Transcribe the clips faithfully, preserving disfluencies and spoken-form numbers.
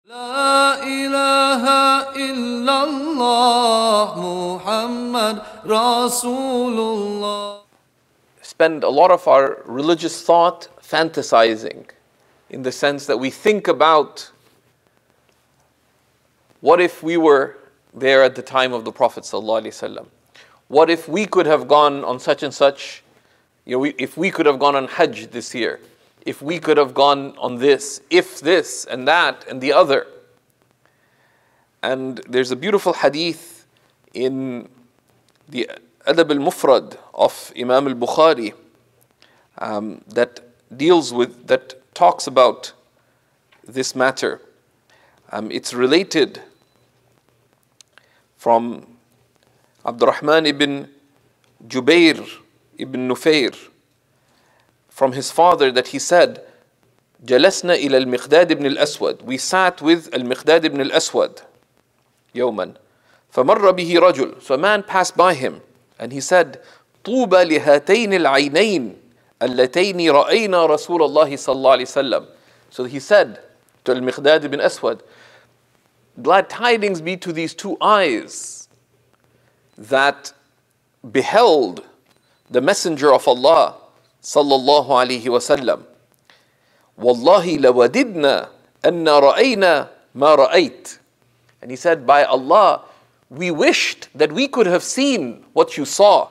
La ilaha illallah Muhammad Rasulullah. Spend a lot of our religious thought fantasizing, in the sense that we think about what if we were there at the time of the Prophet ﷺ? What if we could have gone on such and such, you know, we, if we could have gone on Hajj this year, if we could have gone on this, if this and that and the other. And there's a beautiful hadith in the Adab al-Mufrad of Imam al-Bukhari um, that deals with, that talks about this matter. Um, it's related from Abdurrahman ibn Jubair ibn Nufair, from his father, that he said, جلسنا إلى المقداد ibn al-Aswad. We sat with al-Miqdad ibn al-Aswad يوما فمر به رجل. So a man passed by him and he said, طوبى لهاتين العينين اللتين رأينا رسول الله صلى الله عليه وسلم. So he said to al-Miqdad ibn Aswad, glad tidings be to these two eyes that beheld the Messenger of Allah sallallahu alayhi wasallam. Wallahi lawadidna anna ra'ayna ma ra'ayt. And he said, by Allah, we wished that we could have seen what you saw.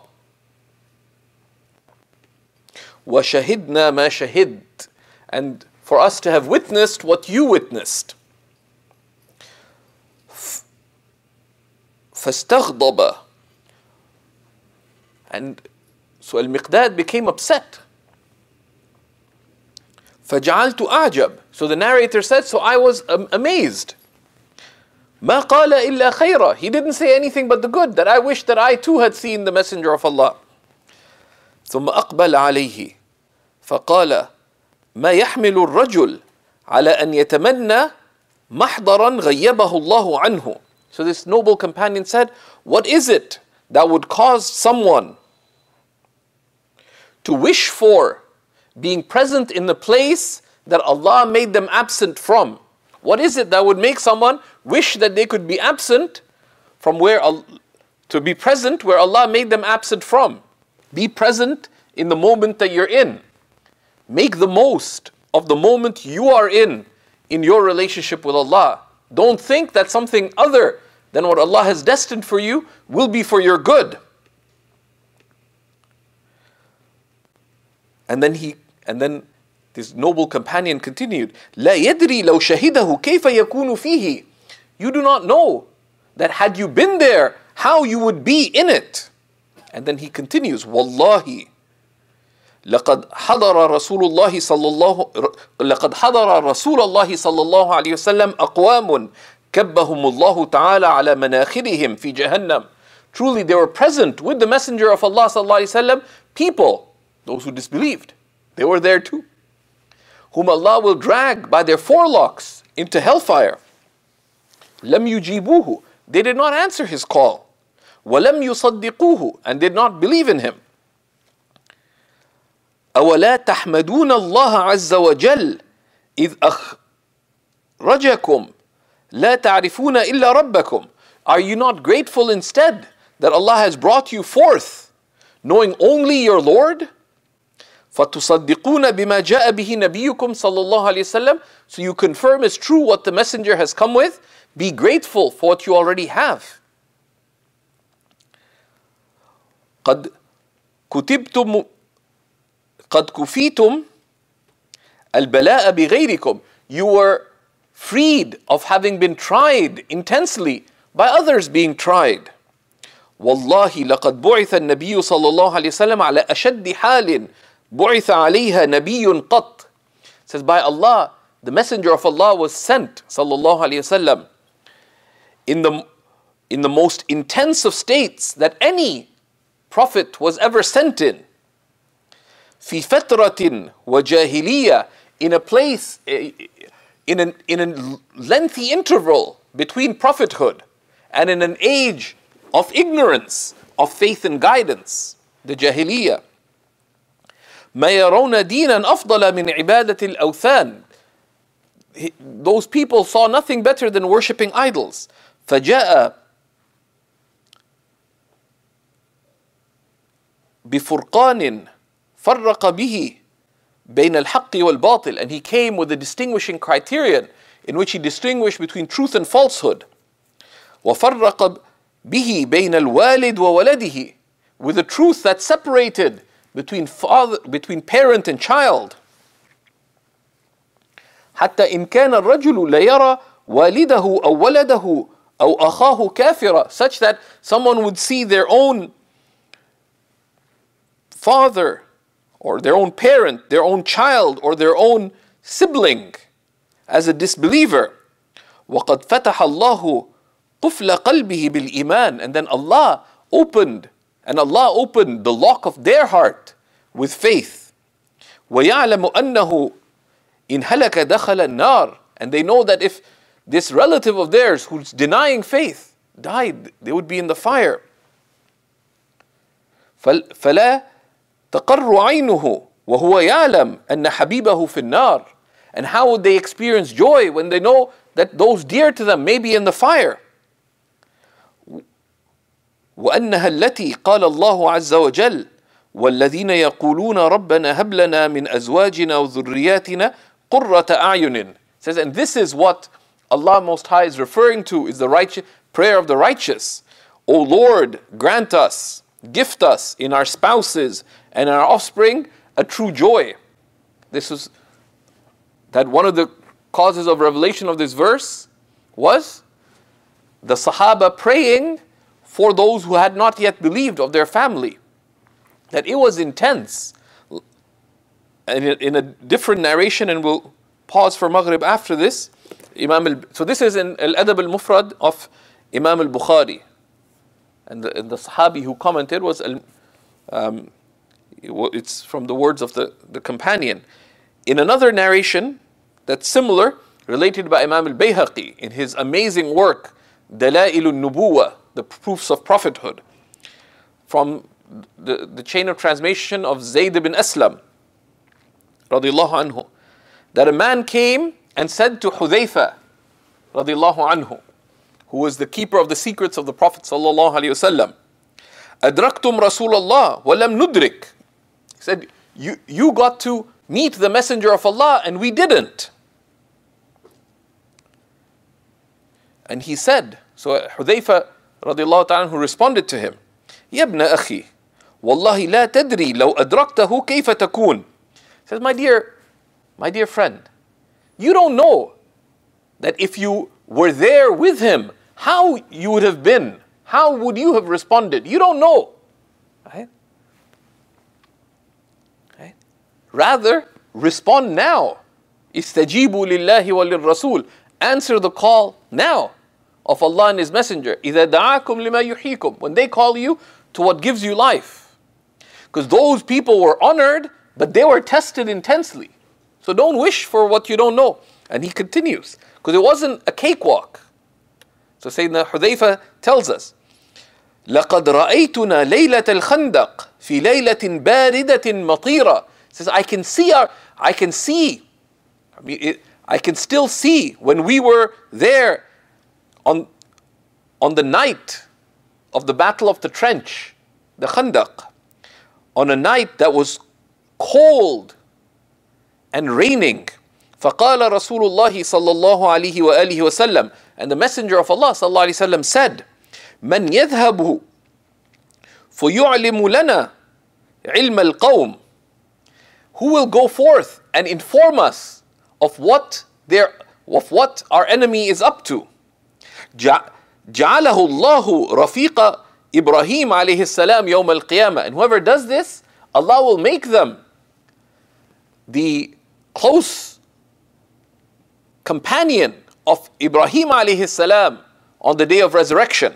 Wa shahidna ma shahid. And for us to have witnessed what you witnessed. فاستغضب. And so Al-Miqdad became upset. فَجَعَلْتُ أَعْجَبْ. So the narrator said, so I was um, amazed. مَا قَالَ إِلَّا خَيْرًا. He didn't say anything but the good, that I wish that I too had seen the Messenger of Allah. ثُمَّ أَقْبَلَ عَلَيْهِ فَقَالَ مَا يَحْمِلُ الرَّجُلُ عَلَى أَنْ يَتَمَنَّى مَحْضَرًا غَيَّبَهُ اللَّهُ عَنْهُ. So this noble companion said, what is it that would cause someone to wish for being present in the place that Allah made them absent from? What is it that would make someone wish that they could be absent from where, to be present where Allah made them absent from? Be present in the moment that you're in. Make the most of the moment you are in, in your relationship with Allah. Don't think that something other than what Allah has destined for you will be for your good. And then he, and then this noble companion continued, لا يدري لو شهده كيف يكون فيه. You do not know that had you been there, how you would be in it. And then he continues, والله لقد حضر رسول الله صلى الله لقد حضر رسول الله صلى الله عليه وسلم أقوام كبهم الله تعالى على مناخرهم في جهنم. Truly they were present with the Messenger of Allah صلى الله عليه وسلم, people, those who disbelieved, they were there too, whom Allah will drag by their forelocks into hellfire. لم يجيبوه. They did not answer his call. ولم يصدقوه. And did not believe in him. أولا تحمدون الله عز وجل إذ أخرجكم لا تعرفون إلا ربكم. Are you not grateful instead that Allah has brought you forth, knowing only your Lord? فَتُصَدِّقُونَ بِمَا جَاءَ بِهِ نَبِيُّكُمْ صَلَّى اللَّهُ عَلَيْهِ وسلم. So you confirm as true what the Messenger has come with. Be grateful for what you already have. قَدْ كُتِبْتُمْ قَدْ كُفِيتُمْ الْبَلَاءَ بِغَيْرِكُمْ. You were freed of having been tried intensely by others being tried. وَاللَّهِ لَقَدْ بُعِثَ النَّبِيُّ صَلَّى اللَّهُ عَلَيْهِ وسلم على أشد حال بُعِثَ عَلَيْهَا نَبِيٌّ قَطْ. Says, by Allah, the Messenger of Allah was sent, sallallahu alayhi wasallam, in the, in the most intense of states that any prophet was ever sent in. في فترة وجاهلية. In a place, in, an, in a lengthy interval between prophethood and in an age of ignorance, of faith and guidance, the Jahiliyyah. ما يرون دينا أفضل من عبادة الأوثان. he, those people saw nothing better than worshipping idols. فَجَاءَ بِفُرْقَانٍ فَرَّقَ بِهِ بَيْنَ الْحَقِّ وَالْبَاطِلِ. And he came with a distinguishing criterion in which he distinguished between truth and falsehood. وَفَرَّقَ بِهِ بَيْنَ الْوَالِدِ وَوَلَدِهِ. With a truth that separated between father, between parent and child. حتى إن كان الرجل لا يرى والده أو ولده أو أخاه كافرا, such that someone would see their own father or their own parent, their own child or their own sibling as a disbeliever. وقد فتح الله قفل قلبه بالإيمان. And then Allah opened and Allah opened the lock of their heart with faith. ويعلم أنه إن هلك دخل النار. And they know that if this relative of theirs who's denying faith died, they would be in the fire. فلا تقر عينه وهو يعلم أن حبيبه في النار. And how would they experience joy when they know that those dear to them may be in the fire? وأنها التي قال الله عز وجل والذين يقولون ربنا هب لنا من أزواجنا وذرياتنا قرة أعين. Says, and this is what Allah Most High is referring to, is the righteous prayer of the righteous. O Lord, grant us, gift us in our spouses and our offspring a true joy. This is that one of the causes of revelation of this verse was the Sahaba praying for those who had not yet believed of their family. That it was intense. And in a different narration, and we'll pause for Maghrib after this, Imam al, so this is in Al-Adab al-Mufrad of Imam al-Bukhari. And the, and the Sahabi who commented was, um, it's from the words of the, the companion. In another narration that's similar, related by Imam al-Bayhaqi in his amazing work, Dala'il al-Nubuwa, the proofs of prophethood, from the, the chain of transmission of Zayd ibn Aslam, radiallahu anhu, that a man came and said to Hudhayfa, radiallahu anhu, who was the keeper of the secrets of the Prophet sallallahu alaihi wasallam, Adraktum Rasulallah wa lam nudrik. He said, you, you got to meet the Messenger of Allah and we didn't. And he said, so Hudhayfa radiallahu ta'ala who responded to him, Ya ibn akhi, wallahi la tadri law adraktahu kayfa takun. He says, my dear, my dear friend, you don't know that if you were there with him, how you would have been. How would you have responded? You don't know. Right? Right? Rather, respond now. Istajibu lillahi wa lirrasul. Answer the call now of Allah and His Messenger. إِذَا دَعَاكُمْ لِمَا يُحْيِيكُمْ. When they call you to what gives you life. Because those people were honored, but they were tested intensely. So don't wish for what you don't know. And he continues, because it wasn't a cakewalk. So Sayyidina Hudhayfa tells us, لَقَدْ رَأَيْتُنَا لَيْلَةَ الْخَنْدَقِ فِي لَيْلَةٍ بَارِدَةٍ مَطِيرًا. Says, I can see, our, I can see, I mean, it, I can still see when we were there on, on the night of the Battle of the Trench, the Khandaq, on a night that was cold and raining. فَقَالَ رَسُولُ اللَّهِ صَلَّى اللَّهُ عَلَيْهِ وَآلِهِ وَسَلَّمَ. And the Messenger of Allah صلى الله عليه وسلم said, مَنْ يَذْهَبُ فَيُعْلِمُ لَنَا عِلْمَ الْقَوْمِ. Who will go forth and inform us of what their, of what our enemy is up to? جَعَلَهُ اللَّهُ رَفِيقَ إِبْرَاهِيمَ عَلَيْهِ السَّلَامِ يَوْمَ الْقِيَامَةِ. And whoever does this, Allah will make them the close companion of Ibrahim alayhi salam on the day of resurrection.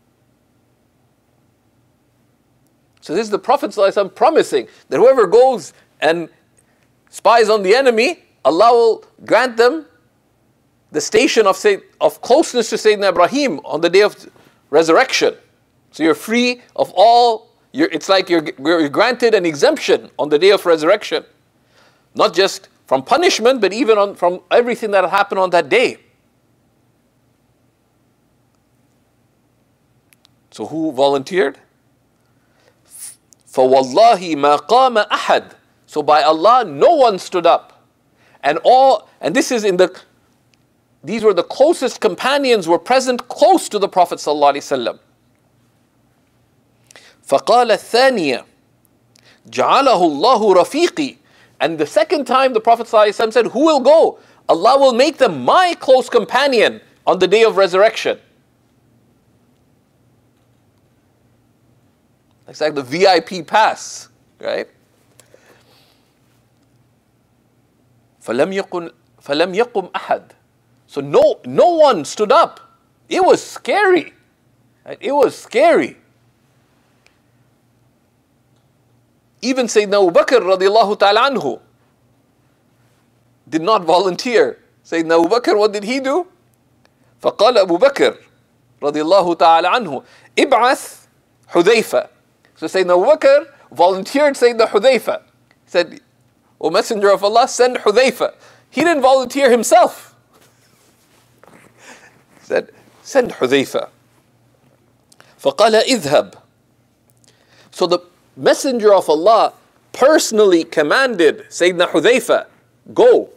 So this is the Prophet ﷺ promising that whoever goes and spies on the enemy, Allah will grant them the station of, say, of closeness to Sayyidina Ibrahim on the day of resurrection. So you're free of all, you're, it's like you're, you're granted an exemption on the day of resurrection. Not just from punishment, but even on, from everything that happened on that day. So who volunteered? فَوَاللَّهِ مَا قَامَ أَحَدٍ. So by Allah, no one stood up. And all, and this is in the, these were the closest companions were present close to the Prophet ﷺ. فَقَالَ الثَّانِيَةِ جَعَلَهُ اللَّهُ رَفِيقِي. And the second time the Prophet ﷺ said, who will go? Allah will make them my close companion on the day of resurrection. It's like the V I P pass, right? فَلَمْ يَقُمْ فَلَمْ يَقُمْ أَحَدٍ. So no, no one stood up. It was scary. Right? It was scary. Even Sayyidina Abu Bakr radiallahu ta'ala anhu did not volunteer. Sayyidina Abu Bakr, what did he do? فَقَالَ أبو بكر رضي الله تعالى عنه ابعث حذيفة. So Sayyidina Abu Bakr volunteered Sayyidina Hudayfa. He said, O Messenger of Allah, send Hudayfa. He didn't volunteer himself. He said, send Hudayfa. فَقَالَ اذهب. So the Messenger of Allah personally commanded Sayyidina Hudayfa, go.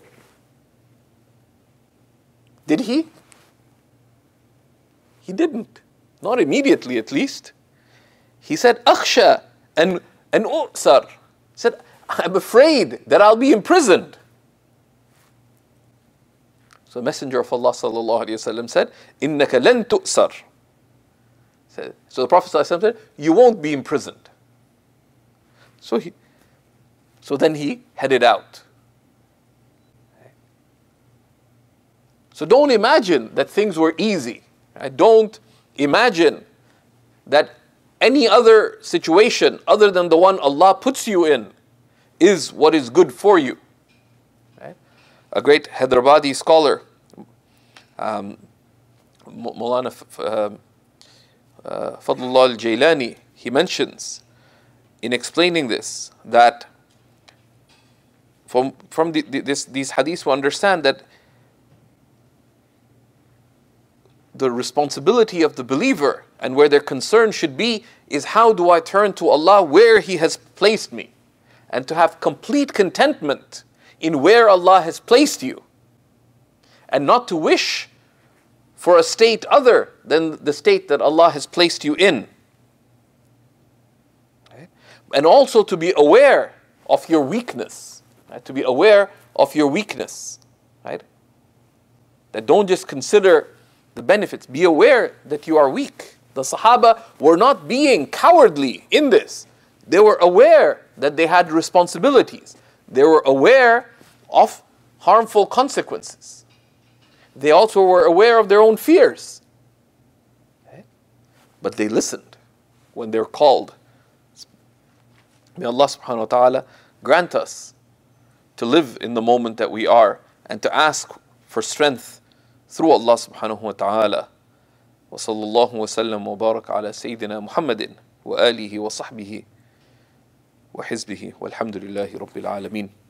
Did he? He didn't. Not immediately, at least. He said, أخشى and and أؤسر. He said, I'm afraid that I'll be imprisoned. So the Messenger of Allah sallallahu alaihi wasallam said, إنك لن تؤسر. So the Prophet sallallahu alaihi wasallam said, you won't be imprisoned. So he, so then he headed out. So don't imagine that things were easy. Right? Don't imagine that any other situation other than the one Allah puts you in is what is good for you. Right? A great Hyderabadi scholar, um, Maulana uh, uh, Fadlullah al-Jailani, he mentions in explaining this that from, from the, the, this, these hadiths we understand that the responsibility of the believer and where their concern should be is how do I turn to Allah where He has placed me, and to have complete contentment in where Allah has placed you, and not to wish for a state other than the state that Allah has placed you in. Right? And also to be aware of your weakness, right? To be aware of your weakness, right? That don't just consider the benefits. Be aware that you are weak. The Sahaba were not being cowardly in this. They were aware that they had responsibilities. They were aware of harmful consequences. They also were aware of their own fears. Okay? But they listened when they're called. May Allah subhanahu wa ta'ala grant us to live in the moment that we are and to ask for strength through Allah subhanahu wa ta'ala. Wa sallallahu wa sallam wa barak ala Sayyidina Muhammadin wa alihi wa sahbihi wa hizbihi walhamdulillahi rabbil alameen.